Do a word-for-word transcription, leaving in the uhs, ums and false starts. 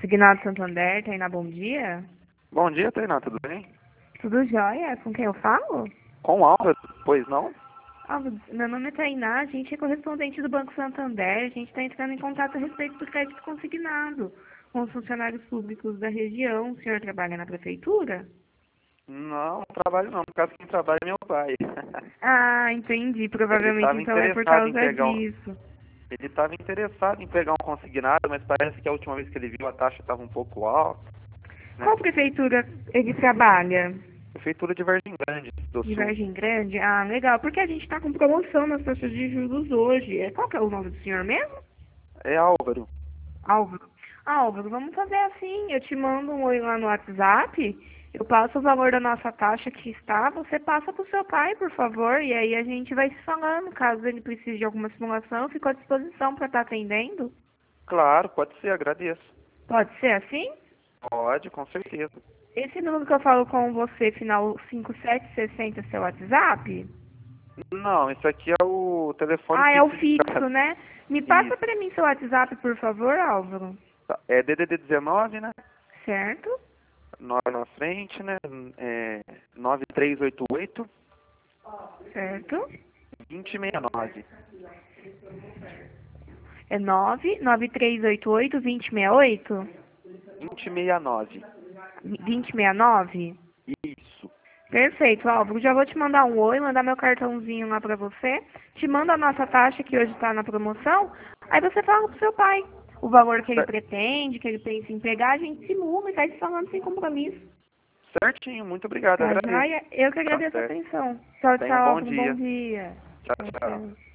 Consignado Santander, Tainá, bom dia. Bom dia, Tainá, tudo bem? Tudo jóia? Com quem eu falo? Com Álvaro, pois não? Ah, meu nome é Tainá, a gente é correspondente do Banco Santander, a gente está entrando em contato a respeito do crédito consignado com os funcionários públicos da região. O senhor trabalha na prefeitura? Não, não trabalho não, no caso quem trabalha é meu pai. Ah, entendi. Ele Provavelmente estava então é por interessado em causa pegar um... disso. Ele estava interessado em pegar um consignado, mas parece que a última vez que ele viu a taxa estava um pouco alta, né? Qual prefeitura ele trabalha? Prefeitura de Vargem Grande do De Sul. Vargem Grande? Ah, legal. Porque a gente está com promoção nas taxas de juros hoje. É, qual que é o nome do senhor mesmo? É Álvaro. Álvaro. Álvaro, vamos fazer assim. Eu te mando um oi lá no WhatsApp. Eu passo o valor da nossa taxa que está. Você passa para o seu pai, por favor. E aí a gente vai se falando. Caso ele precise de alguma simulação, eu fico à disposição para estar atendendo. Claro, pode ser, agradeço. Pode ser assim? Pode, com certeza. Esse número que eu falo com você, final cinco sete seis zero, é seu WhatsApp? Não, esse aqui é o telefone Ah, é o fixo de fixo, casa. né? Me passa Isso. para mim seu WhatsApp, por favor, Álvaro. Tá. É D D D dezenove, né? Certo? nove na frente, né? É nove três oito oito, Certo? vinte e sessenta e nove. É nove nove três oito oito, dois zero seis oito? vinte e sessenta e nove. vinte e sessenta e nove? Isso. Perfeito, Álvaro. Já vou te mandar um oi, mandar meu cartãozinho lá pra você. Te mando a nossa taxa que hoje tá na promoção. Aí você fala pro seu pai o valor que ele Cer- pretende, que ele pensa em pegar. A gente simula e vai se falando sem compromisso. Certinho, muito obrigado, Tá agradeço. joia? Eu que Tá agradeço a certo. atenção. Tchau, Tenha um tchau, bom Álvaro. Bom dia. dia. Tchau, Tchau, tchau. tchau.